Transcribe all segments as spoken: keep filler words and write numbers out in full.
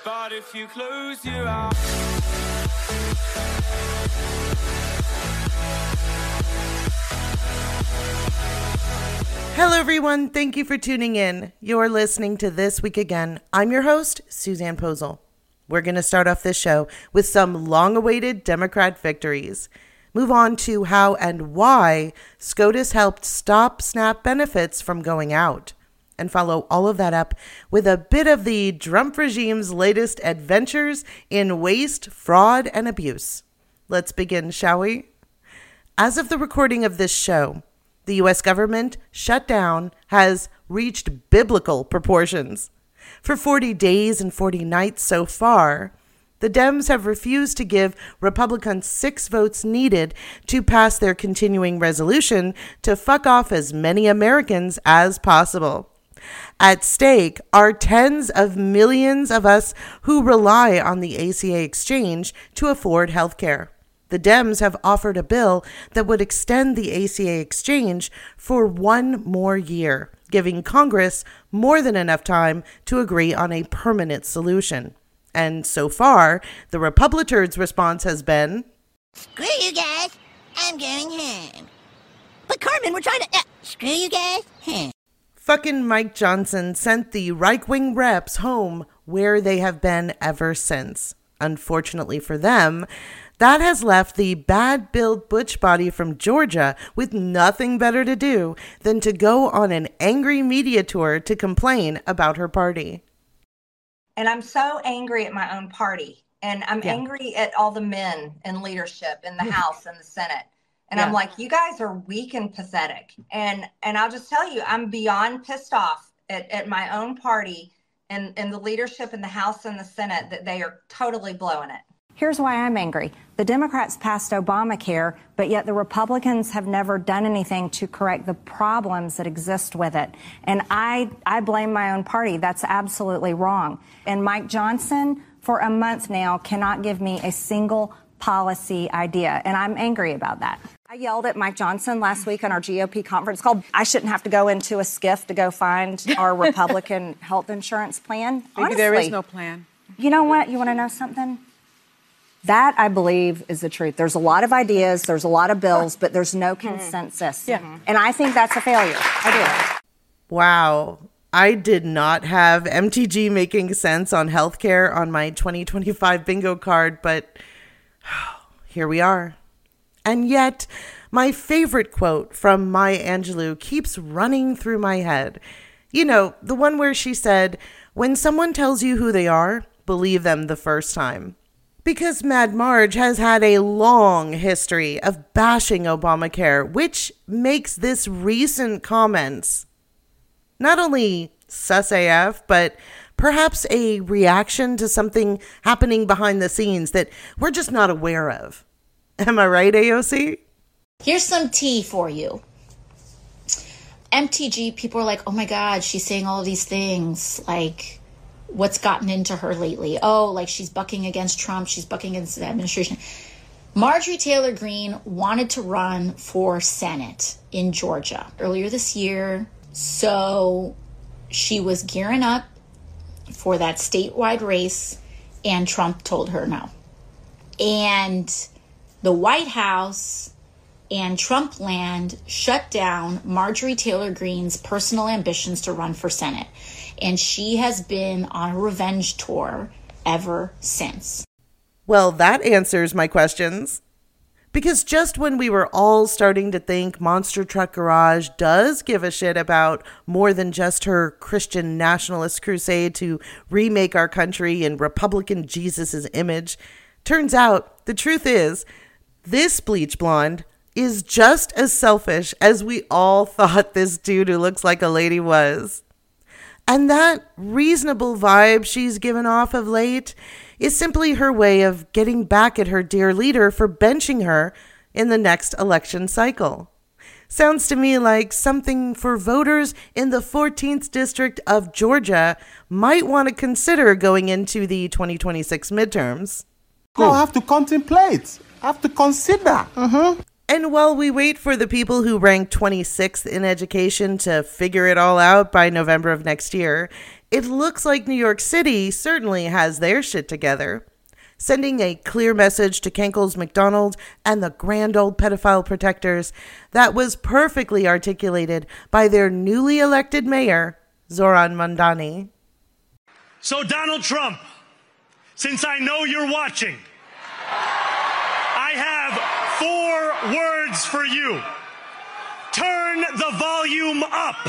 But if you close your eyes. Hello, everyone. Thank you for tuning in. You're listening to This Week Again. I'm your host, Suzanne Posel. We're going to start off this show with some long-awaited Democrat victories. Move on to how and why SCOTUS helped stop SNAP benefits from going out. And follow all of that up with a bit of the Trump regime's latest adventures in waste, fraud, and abuse. Let's begin, shall we? As of the recording of this show, the U S government shutdown has reached biblical proportions. For forty days and forty nights so far, the Dems have refused to give Republicans six votes needed to pass their continuing resolution to fuck off as many Americans as possible. At stake are tens of millions of us who rely on the A C A exchange to afford health care. The Dems have offered a bill that would extend the A C A exchange for one more year, giving Congress more than enough time to agree on a permanent solution. And so far, the Republicans' response has been, "Screw you guys, I'm going home." "But Carmen, we're trying to... Uh, screw you guys, huh?" Fucking Mike Johnson sent the right-wing reps home where they have been ever since. Unfortunately for them, that has left the bad-billed butch body from Georgia with nothing better to do than to go on an angry media tour to complain about her party. And I'm so angry at my own party. And I'm yeah. angry at all the men in leadership in the House and the Senate. And yeah. I'm like, you guys are weak and pathetic. And and I'll just tell you, I'm beyond pissed off at, at my own party and, and the leadership in the House and the Senate that they are totally blowing it. Here's why I'm angry. The Democrats passed Obamacare, but yet the Republicans have never done anything to correct the problems that exist with it. And I, I blame my own party. That's absolutely wrong. And Mike Johnson, for a month now, cannot give me a single policy idea. And I'm angry about that. I yelled at Mike Johnson last week on our G O P conference call. I shouldn't have to go into a skiff to go find our Republican health insurance plan. Maybe Honestly, there is no plan. You know what? You want to know something? That, I believe, is the truth. There's a lot of ideas, there's a lot of bills, but there's no consensus. Yeah. And I think that's a failure. I do. Wow. I did not have M T G making sense on healthcare on my twenty twenty-five bingo card, but here we are. And yet, my favorite quote from Maya Angelou keeps running through my head. You know, the one where she said, "When someone tells you who they are, believe them the first time." Because Mad Marge has had a long history of bashing Obamacare, which makes this recent comments not only sus A F, but perhaps a reaction to something happening behind the scenes that we're just not aware of. Am I right, A O C? Here's some tea for you. M T G, people are like, oh my God, she's saying all of these things, like... what's gotten into her lately? Oh, like she's bucking against Trump. She's bucking against the administration. Marjorie Taylor Greene wanted to run for Senate in Georgia earlier this year. So she was gearing up for that statewide race, and Trump told her no. And the White House and Trump land shut down Marjorie Taylor Greene's personal ambitions to run for Senate. And she has been on a revenge tour ever since. Well, that answers my questions. Because just when we were all starting to think Monster Truck Garage does give a shit about more than just her Christian nationalist crusade to remake our country in Republican Jesus's image, turns out the truth is this bleach blonde is just as selfish as we all thought this dude who looks like a lady was. And that reasonable vibe she's given off of late is simply her way of getting back at her dear leader for benching her in the next election cycle. Sounds to me like something for voters in the fourteenth District of Georgia might want to consider going into the twenty twenty-six midterms. No, I have to contemplate. I have to consider. Mm-hmm. And while we wait for the people who rank twenty-sixth in education to figure it all out by November of next year, it looks like New York City certainly has their shit together, sending a clear message to Kenkel's McDonald and the grand old pedophile protectors that was perfectly articulated by their newly elected mayor, Zohran Mamdani. So Donald Trump, since I know you're watching, I have four words for you. Turn the volume up.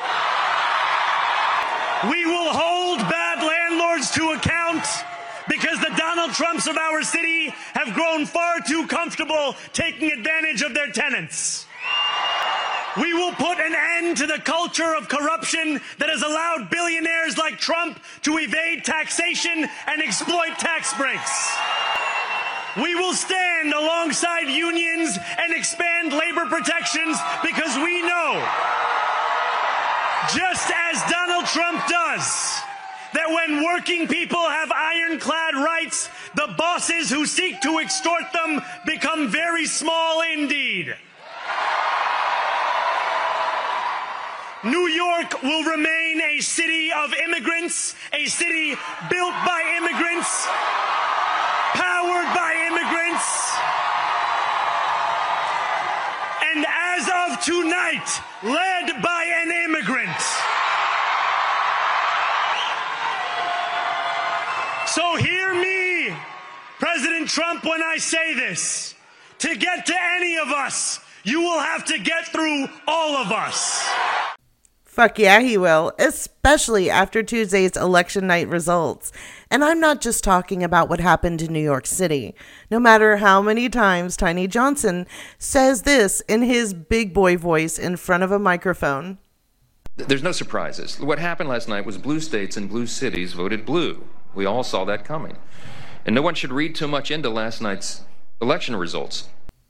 We will hold bad landlords to account because the Donald Trumps of our city have grown far too comfortable taking advantage of their tenants. We will put an end to the culture of corruption that has allowed billionaires like Trump to evade taxation and exploit tax breaks. We will stand alongside unions and expand labor protections because we know, just as Donald Trump does, that when working people have ironclad rights, the bosses who seek to extort them become very small indeed. New York will remain a city of immigrants, a city built by immigrants, powered by immigrants, and as of tonight, led by an immigrant. So hear me, President Trump, when I say this. To get to any of us, you will have to get through all of us. Fuck yeah, he will, especially after Tuesday's election night results. And I'm not just talking about what happened in New York City. No matter how many times Tiny Johnson says this in his big boy voice in front of a microphone. There's no surprises. What happened last night was blue states and blue cities voted blue. We all saw that coming. And no one should read too much into last night's election results.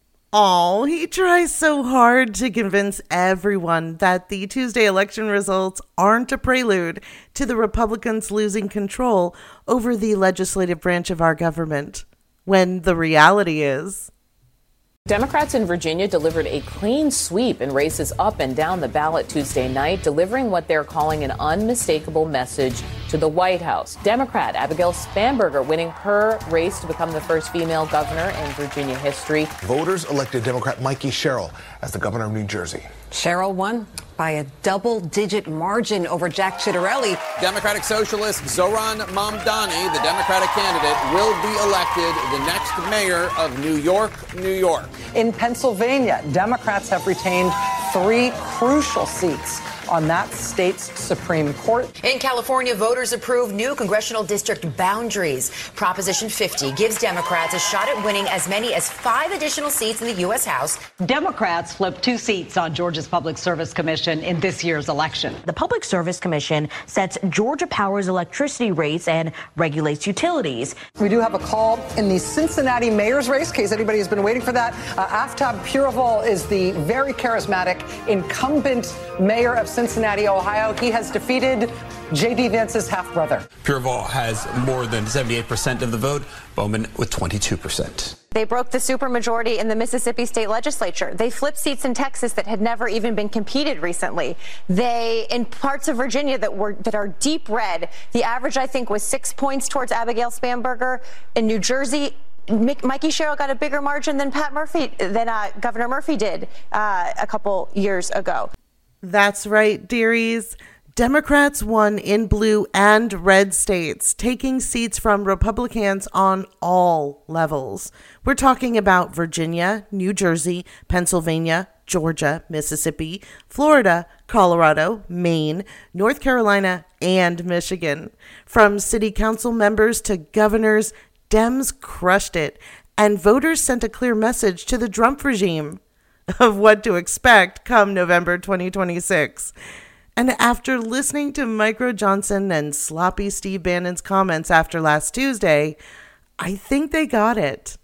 Oh, he tries so hard to convince everyone that the Tuesday election results aren't a prelude to the Republicans losing control over the legislative branch of our government, when the reality is Democrats in Virginia delivered a clean sweep in races up and down the ballot Tuesday night, delivering what they're calling an unmistakable message to the White House. Democrat Abigail Spanberger winning her race to become the first female governor in Virginia history. Voters elected Democrat Mikey Sherrill as the governor of New Jersey. Sherrill won by a double-digit margin over Jack Ciattarelli. Democratic Socialist Zohran Mamdani, the Democratic candidate, will be elected the next mayor of New York, New York. In Pennsylvania, Democrats have retained three crucial seats on that state's Supreme Court. In California, voters approved new congressional district boundaries. Proposition fifty gives Democrats a shot at winning as many as five additional seats in the U S House. Democrats flipped two seats on Georgia's Public Service Commission in this year's election. The Public Service Commission sets Georgia Power's electricity rates and regulates utilities. We do have a call in the Cincinnati mayor's race, in case anybody has been waiting for that. Uh, Aftab Puraval is the very charismatic incumbent mayor of Cincinnati, Ohio. He has defeated J D. Vance's half-brother. Puraval has more than seventy-eight percent of the vote, Bowman with twenty-two percent. They broke the supermajority in the Mississippi state legislature. They flipped seats in Texas that had never even been competed recently. They, in parts of Virginia that were that are deep red, the average, I think, was six points towards Abigail Spanberger. In New Jersey, Mikey Sherrill got a bigger margin than Pat Murphy, than uh, Governor Murphy did uh, a couple years ago. That's right, dearies. Democrats won in blue and red states, taking seats from Republicans on all levels. We're talking about Virginia, New Jersey, Pennsylvania, Georgia, Mississippi, Florida, Colorado, Maine, North Carolina, and Michigan. From city council members to governors, Dems crushed it, and voters sent a clear message to the Trump regime of what to expect come November twenty twenty-six. And after listening to Micro Johnson and sloppy Steve Bannon's comments after last Tuesday, I think they got it.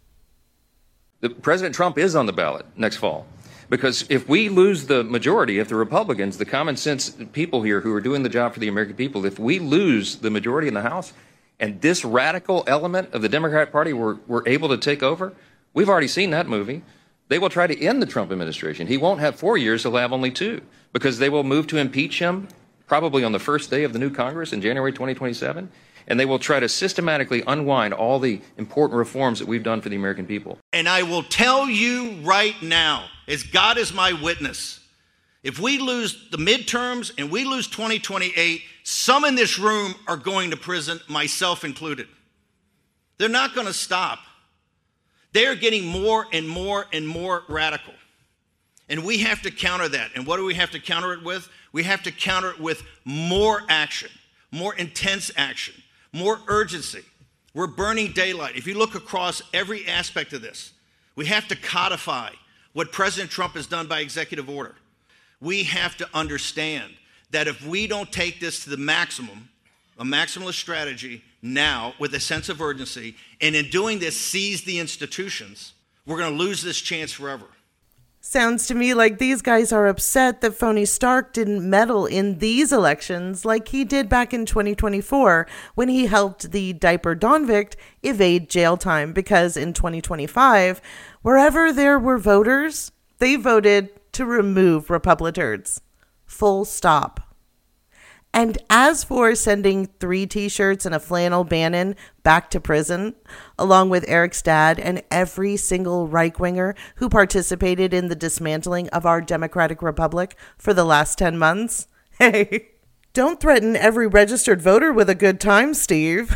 The President Trump is on the ballot next fall. Because if we lose the majority, if the Republicans, the common sense people here who are doing the job for the American people, if we lose the majority in the House and this radical element of the Democrat Party were, were able to take over, we've already seen that movie. They will try to end the Trump administration. He won't have four years, he'll have only two, because they will move to impeach him probably on the first day of the new Congress in January twenty twenty-seven. And they will try to systematically unwind all the important reforms that we've done for the American people. And I will tell you right now, as God is my witness, if we lose the midterms and we lose twenty twenty-eight, some in this room are going to prison, myself included. They're not going to stop. They're getting more and more and more radical. And we have to counter that. And what do we have to counter it with? We have to counter it with more action, more intense action, more urgency. We're burning daylight. If you look across every aspect of this, we have to codify what President Trump has done by executive order. We have to understand that if we don't take this to the maximum, a maximalist strategy now with a sense of urgency, and in doing this, seize the institutions, we're going to lose this chance forever. Sounds to me like these guys are upset that Phony Stark didn't meddle in these elections like he did back in twenty twenty-four when he helped the diaper Donvict evade jail time, because in twenty twenty-five, wherever there were voters, they voted to remove Republicans. Full stop. And as for sending three t-shirts and a flannel Bannon back to prison, along with Eric's dad and every single right-winger who participated in the dismantling of our democratic republic for the last ten months, hey, don't threaten every registered voter with a good time, Steve.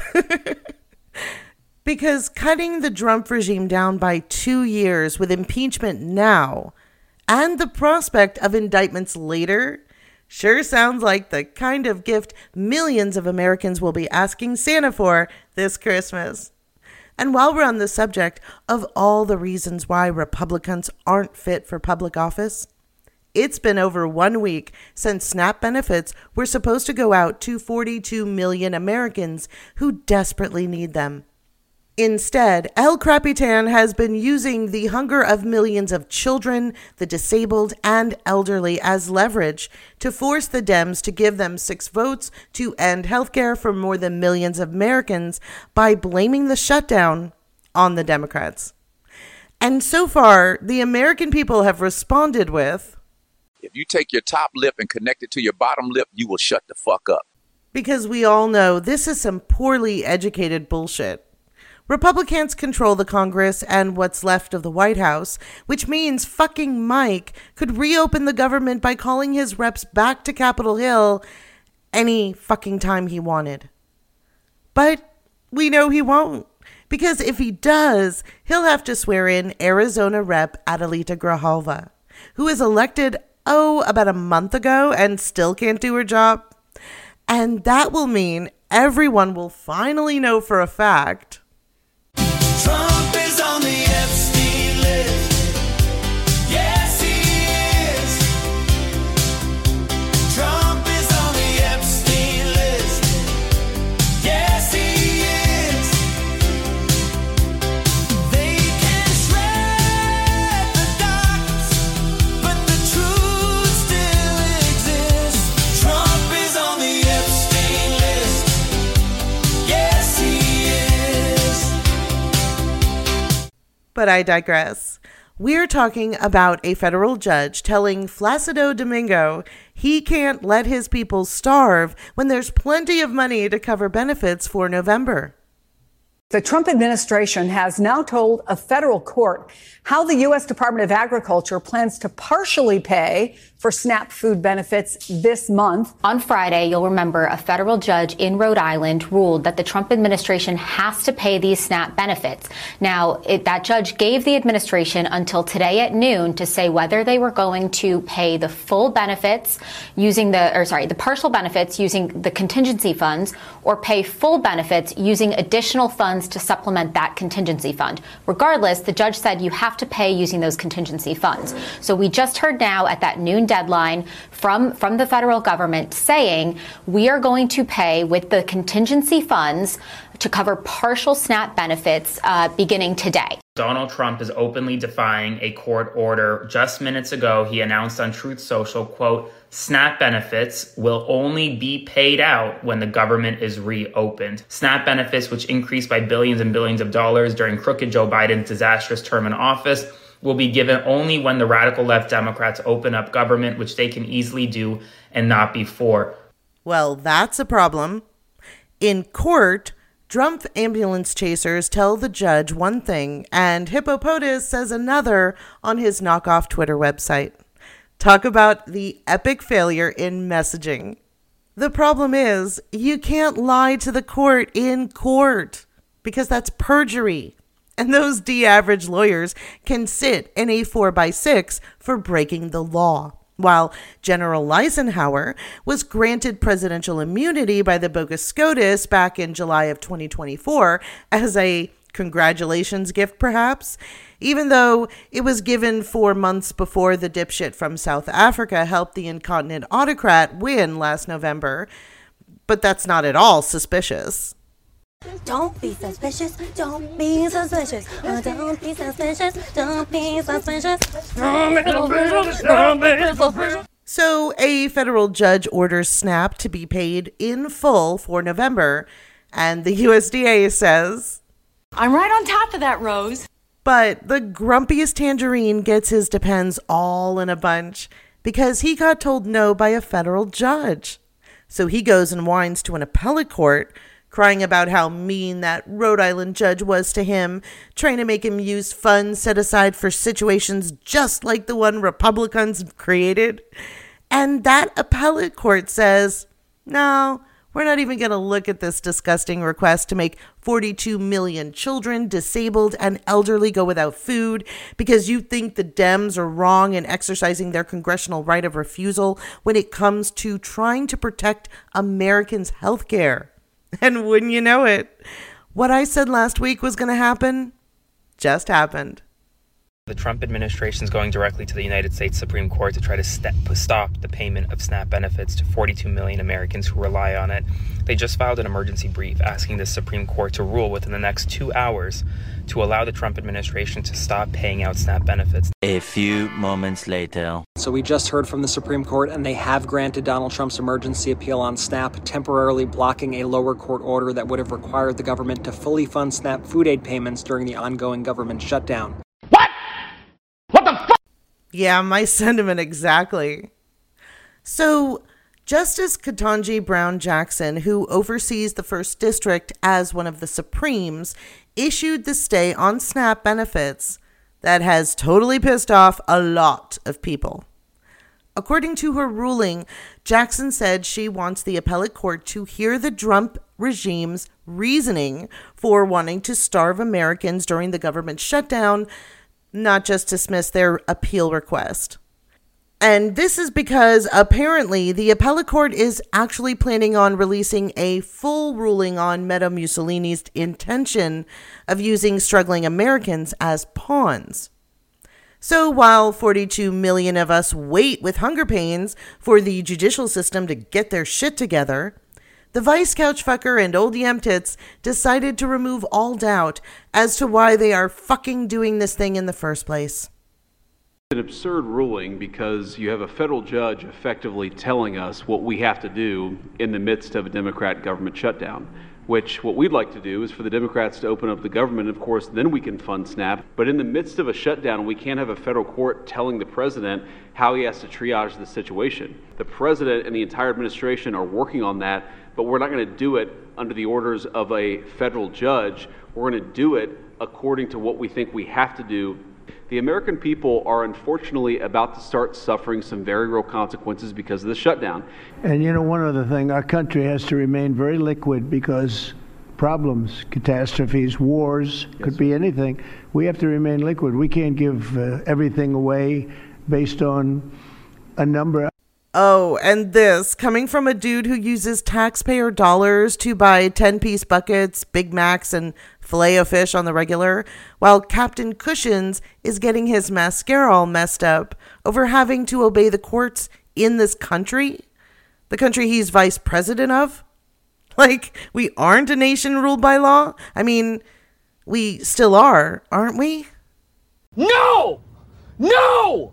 Because cutting the Trump regime down by two years with impeachment now and the prospect of indictments later sure sounds like the kind of gift millions of Americans will be asking Santa for this Christmas. And while we're on the subject of all the reasons why Republicans aren't fit for public office, it's been over one week since SNAP benefits were supposed to go out to forty-two million Americans who desperately need them. Instead, El Capitan has been using the hunger of millions of children, the disabled, and elderly as leverage to force the Dems to give them six votes to end healthcare for more than millions of Americans by blaming the shutdown on the Democrats. And so far, the American people have responded with, if you take your top lip and connect it to your bottom lip, you will shut the fuck up. Because we all know this is some poorly educated bullshit. Republicans control the Congress and what's left of the White House, which means fucking Mike could reopen the government by calling his reps back to Capitol Hill any fucking time he wanted. But we know he won't, because if he does, he'll have to swear in Arizona Rep Adelita Grijalva, who was elected, oh, about a month ago and still can't do her job. And that will mean everyone will finally know for a fact Trump is on the Epstein list. Yes, he is. Trump is on the Epstein list. Yes, he is. They can shred the dots, but the truth still exists. Trump is on the Epstein list. Yes, he is. But I digress. We're talking about a federal judge telling Flacido Domingo he can't let his people starve when there's plenty of money to cover benefits for November. The Trump administration has now told a federal court how the U S Department of Agriculture plans to partially pay for SNAP food benefits this month. On Friday, you'll remember a federal judge in Rhode Island ruled that the Trump administration has to pay these SNAP benefits. Now, it, that judge gave the administration until today at noon to say whether they were going to pay the full benefits using the, or sorry, the partial benefits using the contingency funds, or pay full benefits using additional funds to supplement that contingency fund. Regardless, the judge said you have to pay using those contingency funds. So we just heard now at that noon deadline from, from the federal government saying we are going to pay with the contingency funds to cover partial SNAP benefits uh, beginning today. Donald Trump is openly defying a court order. Just minutes ago, he announced on Truth Social, quote, SNAP benefits will only be paid out when the government is reopened. SNAP benefits, which increased by billions and billions of dollars during crooked Joe Biden's disastrous term in office, will be given only when the radical left Democrats open up government, which they can easily do, and not before. Well, that's a problem. In court, Trump ambulance chasers tell the judge one thing, and Hippo POTUS says another on his knockoff Twitter website. Talk about the epic failure in messaging. The problem is, you can't lie to the court in court, because that's perjury. And those D-average lawyers can sit in a four by six for breaking the law. While General Eisenhower was granted presidential immunity by the bogus SCOTUS back in July of twenty twenty-four as a congratulations gift, perhaps, even though it was given four months before the dipshit from South Africa helped the incontinent autocrat win last November. But that's not at all suspicious. Don't be suspicious, don't be suspicious, oh, don't be suspicious, don't be suspicious, don't be suspicious, don't be suspicious. So a federal judge orders SNAP to be paid in full for November, and the U S D A says, I'm right on top of that, Rose. But the grumpiest tangerine gets his depends all in a bunch because he got told no by a federal judge. So he goes and whines to an appellate court, crying about how mean that Rhode Island judge was to him, trying to make him use funds set aside for situations just like the one Republicans created. And that appellate court says, no, we're not even going to look at this disgusting request to make forty-two million children, disabled, and elderly go without food because you think the Dems are wrong in exercising their congressional right of refusal when it comes to trying to protect Americans' health care. And wouldn't you know it, what I said last week was going to happen just happened. The Trump administration is going directly to the United States Supreme Court to try to step, stop the payment of SNAP benefits to forty-two million Americans who rely on it. They just filed an emergency brief asking the Supreme Court to rule within the next two hours to allow the Trump administration to stop paying out SNAP benefits. A few moments later. So we just heard from the Supreme Court, and they have granted Donald Trump's emergency appeal on SNAP, temporarily blocking a lower court order that would have required the government to fully fund SNAP food aid payments during the ongoing government shutdown. Yeah, my sentiment exactly. So, Justice Ketanji Brown Jackson, who oversees the first District as one of the Supremes, issued the stay on SNAP benefits that has totally pissed off a lot of people. According to her ruling, Jackson said she wants the appellate court to hear the Trump regime's reasoning for wanting to starve Americans during the government shutdown, not just dismiss their appeal request. And this is because apparently the appellate court is actually planning on releasing a full ruling on Meta Mussolini's intention of using struggling Americans as pawns. So while forty-two million of us wait with hunger pains for the judicial system to get their shit together, the vice couchfucker and old yamtits decided to remove all doubt as to why they are fucking doing this thing in the first place. It's an absurd ruling because you have a federal judge effectively telling us what we have to do in the midst of a Democrat government shutdown, which what we'd like to do is for the Democrats to open up the government. Of course, then we can fund SNAP. But in the midst of a shutdown, we can't have a federal court telling the president how he has to triage the situation. The president and the entire administration are working on that, but we're not going to do it under the orders of a federal judge. We're going to do it according to what we think we have to do. The American people are unfortunately about to start suffering some very real consequences because of the shutdown. And you know, one other thing, our country has to remain very liquid because problems, catastrophes, wars, yes, could be anything. We have to remain liquid. We can't give uh, everything away based on a number. Oh, and this, coming from a dude who uses taxpayer dollars to buy ten-piece buckets, Big Macs, and Filet-O-Fish on the regular, while Captain Cushions is getting his mascara all messed up over having to obey the courts in this country, the country he's vice president of. Like, we aren't a nation ruled by law? I mean, we still are, aren't we? No! No!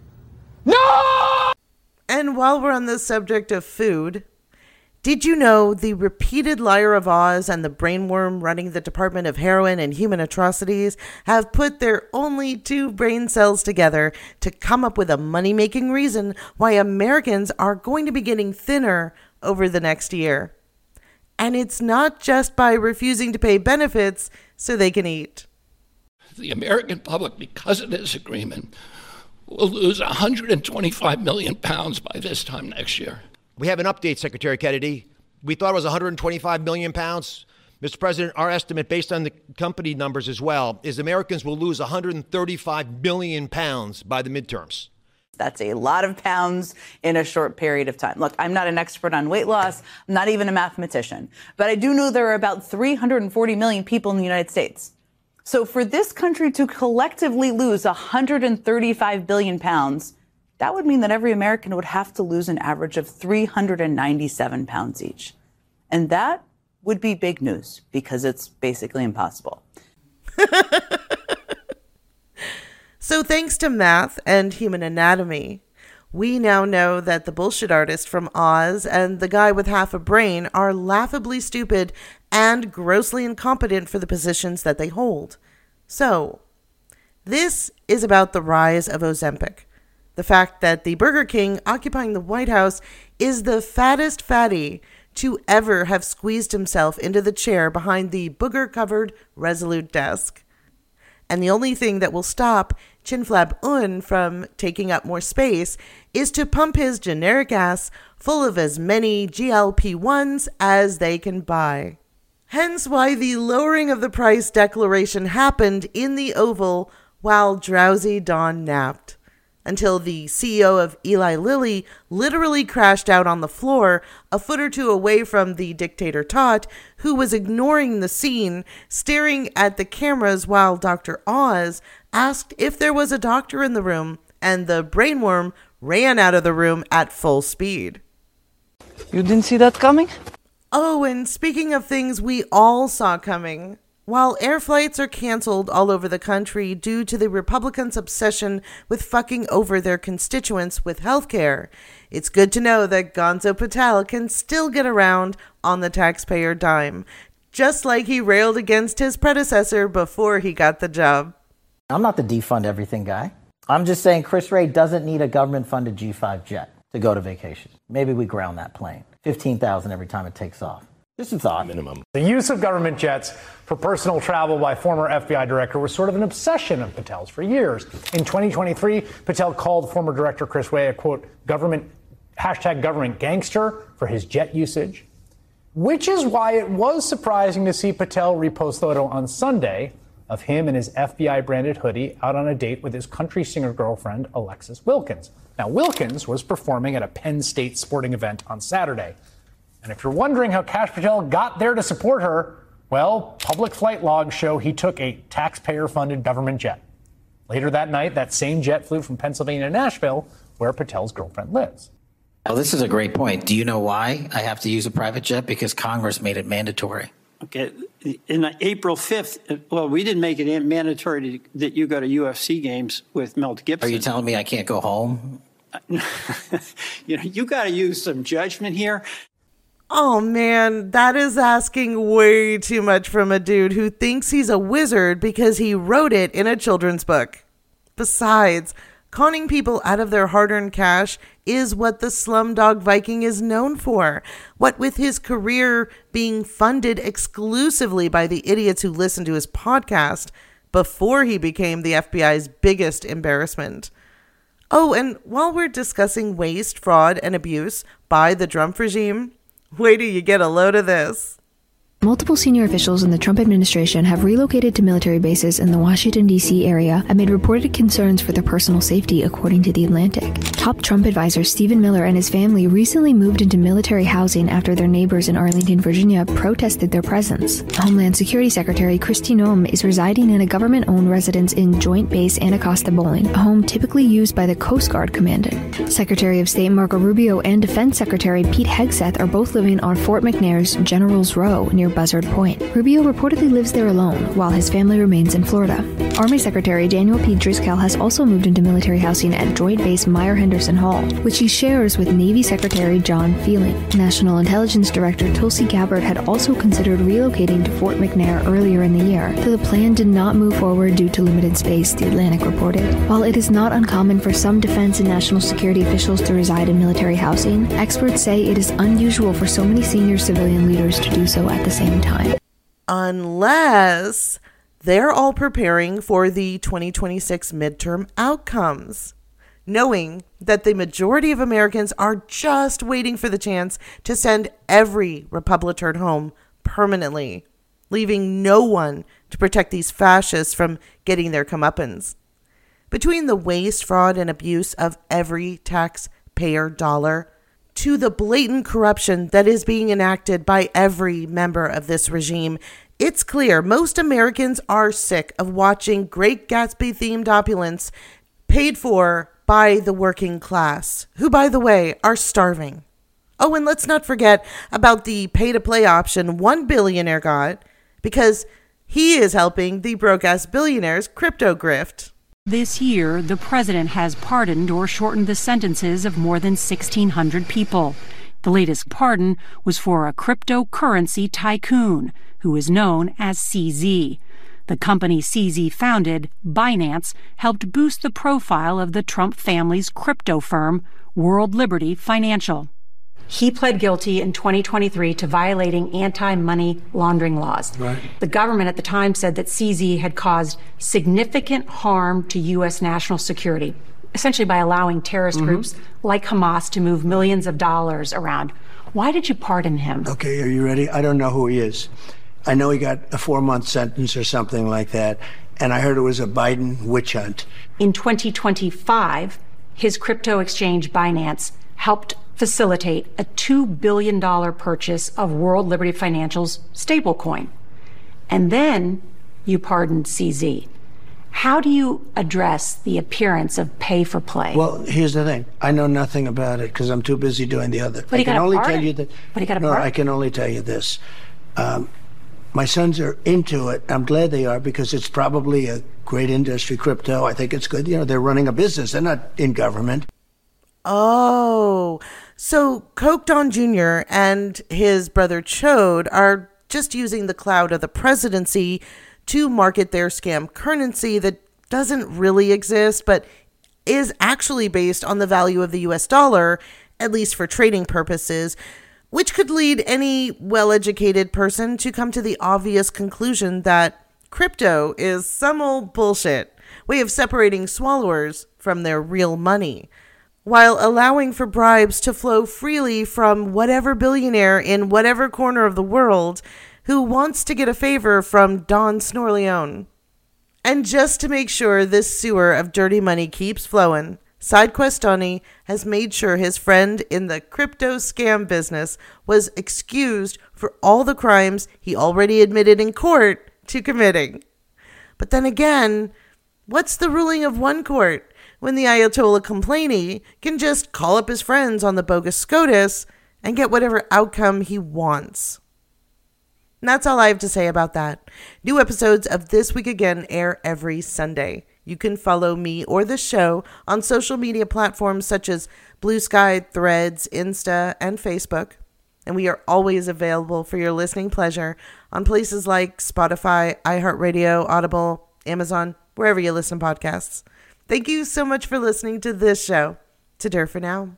No! And while we're on the subject of food, did you know the repeated Liar of Oz and the brainworm running the Department of Heroin and Human Atrocities have put their only two brain cells together to come up with a money-making reason why Americans are going to be getting thinner over the next year. And it's not just by refusing to pay benefits so they can eat. The American public, because of this agreement, will lose one hundred twenty-five million pounds by this time next year. We have an update, Secretary Kennedy. We thought it was one hundred twenty-five million pounds. Mister President, our estimate, based on the company numbers as well, is Americans will lose one hundred thirty-five million pounds by the midterms. That's a lot of pounds in a short period of time. Look, I'm not an expert on weight loss. I'm not even a mathematician. But I do know there are about three hundred forty million people in the United States. So for this country to collectively lose one hundred thirty-five billion pounds, that would mean that every American would have to lose an average of three hundred ninety-seven pounds each. And that would be big news because it's basically impossible. So thanks to math and human anatomy, we now know that the bullshit artist from Oz and the guy with half a brain are laughably stupid and grossly incompetent for the positions that they hold. So, this is about the rise of Ozempic. The fact that the Burger King occupying the White House is the fattest fatty to ever have squeezed himself into the chair behind the booger-covered Resolute desk. And the only thing that will stop Chinflab Un from taking up more space is to pump his generic ass full of as many G L P ones as they can buy. Hence why the lowering of the price declaration happened in the Oval while drowsy Don napped, until the C E O of Eli Lilly literally crashed out on the floor a foot or two away from the dictator Tot, who was ignoring the scene, staring at the cameras while Doctor Oz asked if there was a doctor in the room, and the brainworm ran out of the room at full speed. You didn't see that coming? Oh, and speaking of things we all saw coming, while air flights are canceled all over the country due to the Republicans' obsession with fucking over their constituents with healthcare, it's good to know that Gonzo Patel can still get around on the taxpayer dime, just like he railed against his predecessor before he got the job. I'm not the defund everything guy. I'm just saying Chris Wray doesn't need a government-funded G five jet to go to vacation. Maybe we ground that plane. fifteen thousand every time it takes off. Just a thought. Minimum. The use of government jets for personal travel by former F B I director was sort of an obsession of Patel's for years. In twenty twenty-three, Patel called former director Chris Wray a, quote, government, hashtag government gangster for his jet usage, which is why it was surprising to see Patel repost the photo on Sunday of him in his F B I-branded hoodie out on a date with his country singer girlfriend, Alexis Wilkins. Now, Wilkins was performing at a Penn State sporting event on Saturday. And if you're wondering how Kash Patel got there to support her, well, public flight logs show he took a taxpayer-funded government jet. Later that night, that same jet flew from Pennsylvania to Nashville, where Patel's girlfriend lives. Oh, this is a great point. Do you know why I have to use a private jet? Because Congress made it mandatory. Okay. In April fifth, well, we didn't make it mandatory to, that you go to U F C games with Mel Gibson. Are you telling me I can't go home? You know, you got to use some judgment here. Oh man, that is asking way too much from a dude who thinks he's a wizard because he wrote it in a children's book. Besides, conning people out of their hard-earned cash is what the Slumdog Viking is known for. What with his career being funded exclusively by the idiots who listen to his podcast before he became the F B I's biggest embarrassment. Oh, and while we're discussing waste, fraud, and abuse by the Trump regime, wait till you get a load of this. Multiple senior officials in the Trump administration have relocated to military bases in the Washington, D C area amid reported concerns for their personal safety, according to The Atlantic. Top Trump advisor Stephen Miller and his family recently moved into military housing after their neighbors in Arlington, Virginia protested their presence. Homeland Security Secretary Kristi Noem is residing in a government-owned residence in Joint Base Anacostia Bolling, a home typically used by the Coast Guard Commandant. Secretary of State Marco Rubio and Defense Secretary Pete Hegseth are both living on Fort McNair's General's Row near of Buzzard Point. Rubio reportedly lives there alone, while his family remains in Florida. Army Secretary Daniel P. Driscoll has also moved into military housing at Joint Base Meyer-Henderson Hall, which he shares with Navy Secretary John Feeling. National Intelligence Director Tulsi Gabbard had also considered relocating to Fort McNair earlier in the year, though the plan did not move forward due to limited space, The Atlantic reported. While it is not uncommon for some defense and national security officials to reside in military housing, experts say it is unusual for so many senior civilian leaders to do so at the same time. Unless they're all preparing for the twenty twenty-six midterm outcomes, knowing that the majority of Americans are just waiting for the chance to send every Republican home permanently, leaving no one to protect these fascists from getting their comeuppance. Between the waste, fraud, and abuse of every taxpayer dollar to the blatant corruption that is being enacted by every member of this regime, it's clear most Americans are sick of watching Great Gatsby-themed opulence paid for by the working class, who, by the way, are starving. Oh, and let's not forget about the pay-to-play option one billionaire got, because he is helping the broke-ass billionaires crypto grift. This year, the president has pardoned or shortened the sentences of more than sixteen hundred people. The latest pardon was for a cryptocurrency tycoon who is known as C Z. The company C Z founded, Binance, helped boost the profile of the Trump family's crypto firm, World Liberty Financial. He pled guilty in twenty twenty-three to violating anti-money laundering laws. Right. The government at the time said that C Z had caused significant harm to U S national security, essentially by allowing terrorist Mm-hmm. groups like Hamas to move millions of dollars around. Why did you pardon him? Okay, are you ready? I don't know who he is. I know he got a four-month sentence or something like that, and I heard it was a Biden witch hunt. In twenty twenty-five, his crypto exchange Binance helped facilitate a two billion dollars purchase of World Liberty Financial's stablecoin. And then you pardoned C Z. How do you address the appearance of pay for play? Well, here's the thing. I know nothing about it because I'm too busy doing the other. But he I can got a only pardon. tell you that. But he got a no, pardon. I can only tell you this. Um, my sons are into it. I'm glad they are because it's probably a great industry, crypto. I think it's good. You know, they're running a business. They're not in government. Oh, so Coke Don Junior and his brother Chode are just using the clout of the presidency to market their scam currency that doesn't really exist, but is actually based on the value of the U S dollar, at least for trading purposes, which could lead any well-educated person to come to the obvious conclusion that crypto is some old bullshit way of separating swallowers from their real money, while allowing for bribes to flow freely from whatever billionaire in whatever corner of the world who wants to get a favor from Don Snorleone. And just to make sure this sewer of dirty money keeps flowing, SideQuest Donnie has made sure his friend in the crypto scam business was excused for all the crimes he already admitted in court to committing. But then again, what's the ruling of one court when the Ayatollah Khomeini can just call up his friends on the bogus SCOTUS and get whatever outcome he wants? And that's all I have to say about that. New episodes of This Week Again air every Sunday. You can follow me or the show on social media platforms such as Blue Sky, Threads, Insta, and Facebook. And we are always available for your listening pleasure on places like Spotify, iHeartRadio, Audible, Amazon, wherever you listen to podcasts. Thank you so much for listening to this show. To Dir for now.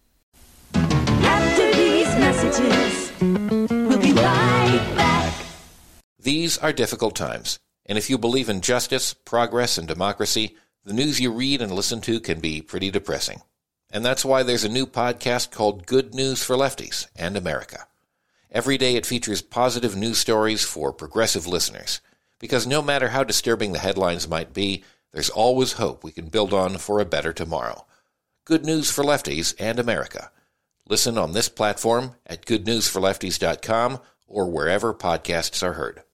After these messages, we'll be right back. These are difficult times, and if you believe in justice, progress, and democracy, the news you read and listen to can be pretty depressing. And that's why there's a new podcast called Good News for Lefties and America. Every day it features positive news stories for progressive listeners, because no matter how disturbing the headlines might be, there's always hope we can build on for a better tomorrow. Good News for Lefties and America. Listen on this platform, at good news for lefties dot com, or wherever podcasts are heard.